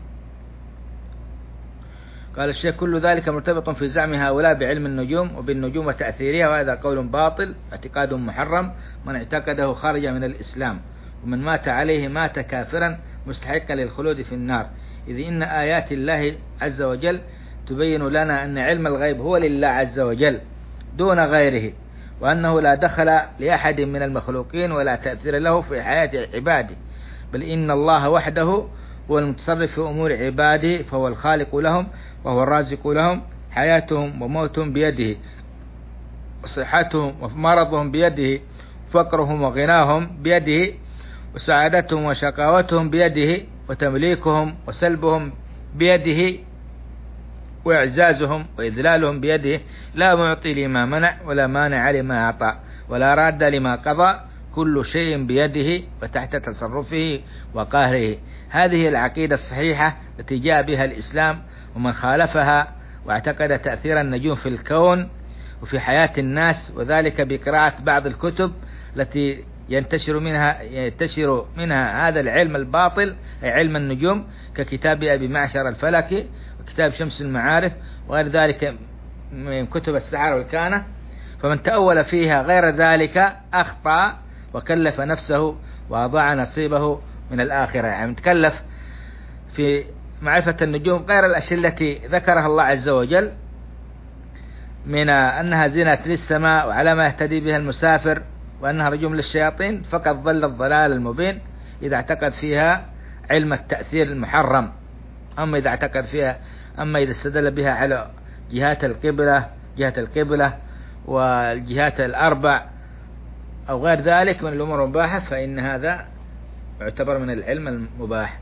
قال الشيخ: كل ذلك مرتبط في زعم هؤلاء بعلم النجوم وبالنجوم وتأثيرها، وهذا قول باطل اعتقاد محرم، من اعتقده خارج من الإسلام، ومن مات عليه مات كافرا مستحقا للخلود في النار، إذ إن آيات الله عز وجل تبين لنا أن علم الغيب هو لله عز وجل دون غيره، وأنه لا دخل لأحد من المخلوقين ولا تأثير له في حياة عباده، بل إن الله وحده هو المتصرف في أمور عباده، فهو الخالق لهم وهو الرازق لهم، حياتهم وموتهم بيده، وصحتهم ومرضهم بيده، فقرهم وغناهم بيده، وسعادتهم وشقاوتهم بيده، وتمليكهم وسلبهم بيده، وإعزازهم وإذلالهم بيده، لا معطي لما منع ولا مانع لما أعطى ولا راد لما قضى، كل شيء بيده وتحت تصرفه وقهره. هذه العقيدة الصحيحة التي جاء بها الإسلام، ومن خالفها واعتقد تأثير النجوم في الكون وفي حياة الناس، وذلك بقراءة بعض الكتب التي ينتشر منها هذا العلم الباطل، أي علم النجوم، ككتاب أبي معشر الفلكي وكتاب شمس المعارف وغير ذلك من كتب السحر والكهنة، فمن تأول فيها غير ذلك أخطأ وكلف نفسه وأضاع نصيبه من الآخرة. يعني تكلف في معرفة النجوم غير الأشياء التي ذكرها الله عز وجل من أنها زينة للسماء وعلى ما يهتدي بها المسافر، وأنها رجوم للشياطين، فقد ضل الضلال المبين إذا اعتقد فيها علم التأثير المحرم. أما إذا استدل بها على جهات القبلة والجهات الأربع أو غير ذلك من الأمور المباحة، فإن هذا يعتبر من العلم المباح.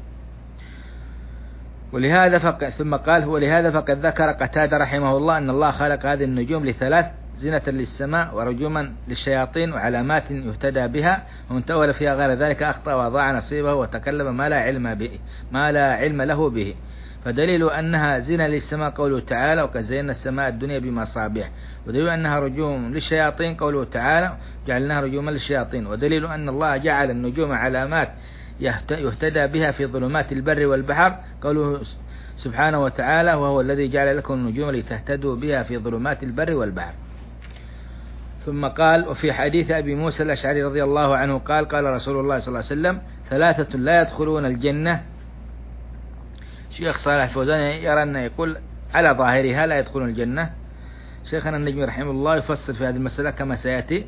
ثم قال: ولهذا فقد ذكر قتادة رحمه الله أن الله خلق هذه النجوم لثلاث: زينة للسماء ورجوما للشياطين وعلامات يهتدى بها، ومن تأول فيها غير ذلك أخطأ وأضاع نصيبه وتكلم ما لا علم له به. فدليل أنها زينة للسماء قوله تعالى: وقد زينا السماء الدنيا بمصابيح. ودليل أنها رجوم للشياطين قوله تعالى: جعلناها رجوما للشياطين. ودليل أن الله جعل النجوم علامات يهتدى بها في ظلمات البر والبحر قوله سبحانه وتعالى: وهو الذي جعل لكم النجوم لتهتدوا بها في ظلمات البر والبحر. ثم قال: وفي حديث أبي موسى الأشعري رضي الله عنه قال: قال رسول الله صلى الله عليه وسلم: ثلاثة لا يدخلون الجنة. شيخ صالح الفوزان يرى أن يقول على ظاهرها لا يدخلون الجنة. شيخنا النجمي رحمه الله يفصل في هذه المسألة كما سيأتي: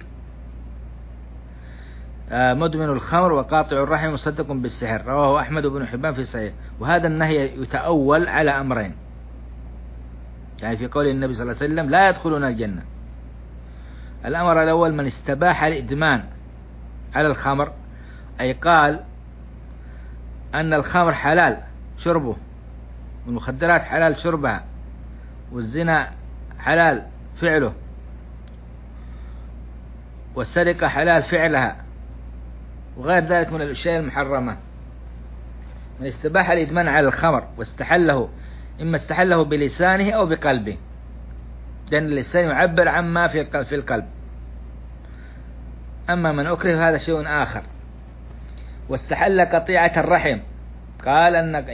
مدمن الخمر وقاطع الرحم مصدق بالسحر، رواه أحمد بن حبان في صحيح. وهذا النهي يتأول على أمرين، يعني في قول النبي صلى الله عليه وسلم لا يدخلون الجنة. الأمر الأول: من استباح الإدمان على الخمر، أي قال أن الخمر حلال شربه، والمخدرات حلال شربها، والزنا حلال فعله، والسرقة حلال فعلها، وغير ذلك من الأشياء المحرمة. من استباح الإدمان على الخمر واستحله، إما استحله بلسانه أو بقلبه، لأن اللسان يعبر عما في القلب. أما من أكره هذا شيء آخر. واستحل قطيعة الرحم، قال أنك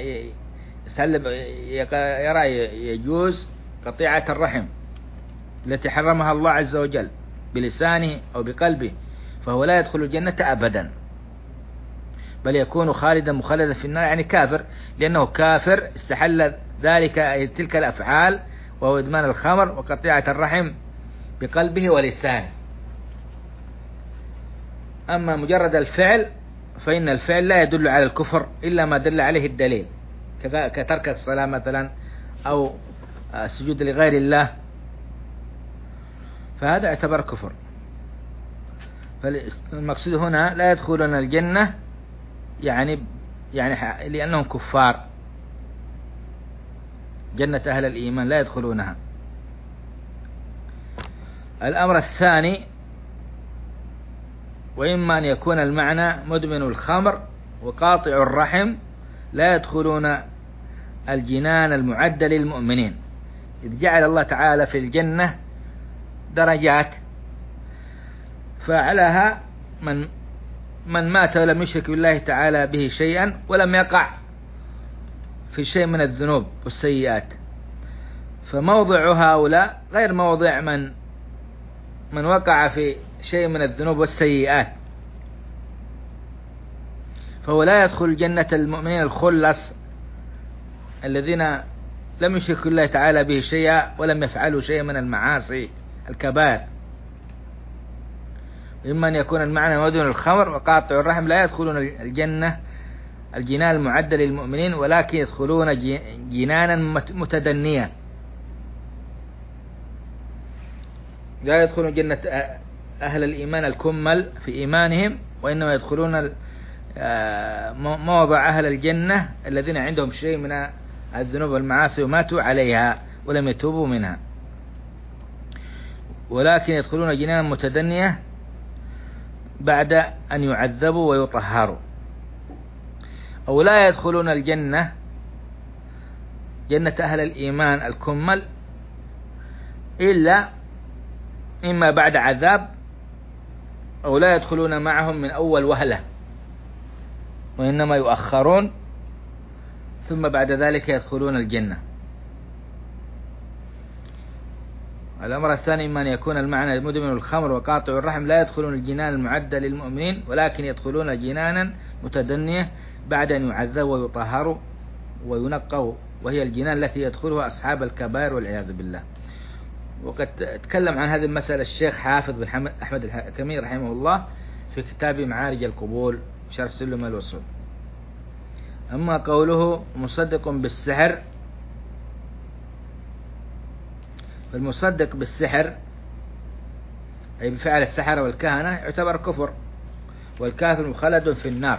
يرى يجوز قطيعة الرحم التي حرمها الله عز وجل بلسانه أو بقلبه، فهو لا يدخل الجنة أبدا، بل يكون خالدا مخلدا في النار، يعني كافر، لأنه كافر استحل ذلك تلك الأفعال، وهو إدمان الخمر وقطيعة الرحم بقلبه ولسانه. أما مجرد الفعل فإن الفعل لا يدل على الكفر إلا ما دل عليه الدليل، كترك الصلاة مثلا أو السجود لغير الله، فهذا يعتبر كفر. فالمقصود هنا لا يدخلون الجنة يعني لأنهم كفار، جنة أهل الإيمان لا يدخلونها. الأمر الثاني، وإما أن يكون المعنى مدمن الخمر وقاطع الرحم لا يدخلون الجنان المعدة للمؤمنين، إذ جعل الله تعالى في الجنة درجات، فعلها من مات ولم يشرك بالله تعالى به شيئا ولم يقع في شيء من الذنوب والسيئات، فموضع هؤلاء غير موضع من وقع في شيء من الذنوب والسيئات، فهو لا يدخل جنة المؤمنين الخلص الذين لم يشركوا الله تعالى به شيئا ولم يفعلوا شيئا من المعاصي الكبائر. إما أن يكون المعنى مدمن الخمر وقاطع الرحم لا يدخلون الجنة الجنان المعدة للمؤمنين، ولكن يدخلون جنانا متدنية، لا يدخلون جنة أهل الإيمان الكمل في إيمانهم، وإنما يدخلون موضع أهل الجنة الذين عندهم شيء من الذنوب والمعاصي وماتوا عليها ولم يتوبوا منها، ولكن يدخلون جنانا متدنية بعد أن يعذبوا ويطهروا. أو لا يدخلون الجنة جنة أهل الإيمان الكمل إلا إما بعد عذاب، أو لا يدخلون معهم من أول وهلة، وإنما يؤخرون ثم بعد ذلك يدخلون الجنة. الأمر الثاني، إما أن يكون المعنى مدمن الخمر وقاطع الرحم لا يدخلون الجنان المعدة للمؤمنين، ولكن يدخلون جنانا متدنية بعد أن يعذبوا ويطهروا وينقوا، وهي الجنان التي يدخلها أصحاب الكبائر والعياذ بالله. وقد تكلم عن هذه المسألة الشيخ حافظ بن أحمد الحكمي رحمه الله في كتاب معارج القبول شرح سلم الوصول. أما قوله مصدق بالسحر، فالمصدق بالسحر أي بفعل السحرة والكهنة يعتبر كفر، والكافر مخلد في النار.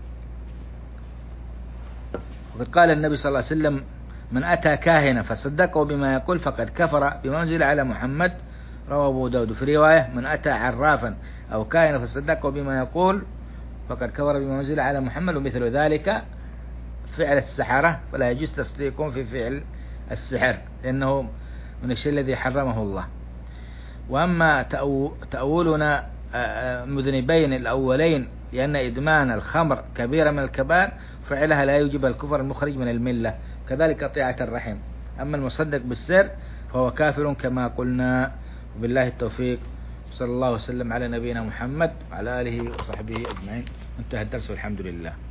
وقد قال النبي صلى الله عليه وسلم: من أتى كاهنا فصدقه بما يقول فقد كفر بما أنزل على محمد، رواه أبو داود. في رواية: من أتى عرافا أو كاهنا فصدقه بما يقول فقد كفر بما أنزل على محمد. ومثل ذلك فعل السحرة، فلا يجوز تصديقهم في فعل السحر لأنه من الشيء الذي حرمه الله. وأما تأولنا مذنبين الأولين لأن إدمان الخمر كبيرة من الكبائر، فعلها لا يوجب الكفر المخرج من الملة، كذلك قطيعة الرحم. أما المصدق بالسر فهو كافر كما قلنا. وبالله التوفيق، صلى الله وسلم على نبينا محمد وعلى آله وصحبه أجمعين. انتهى الدرس والحمد لله.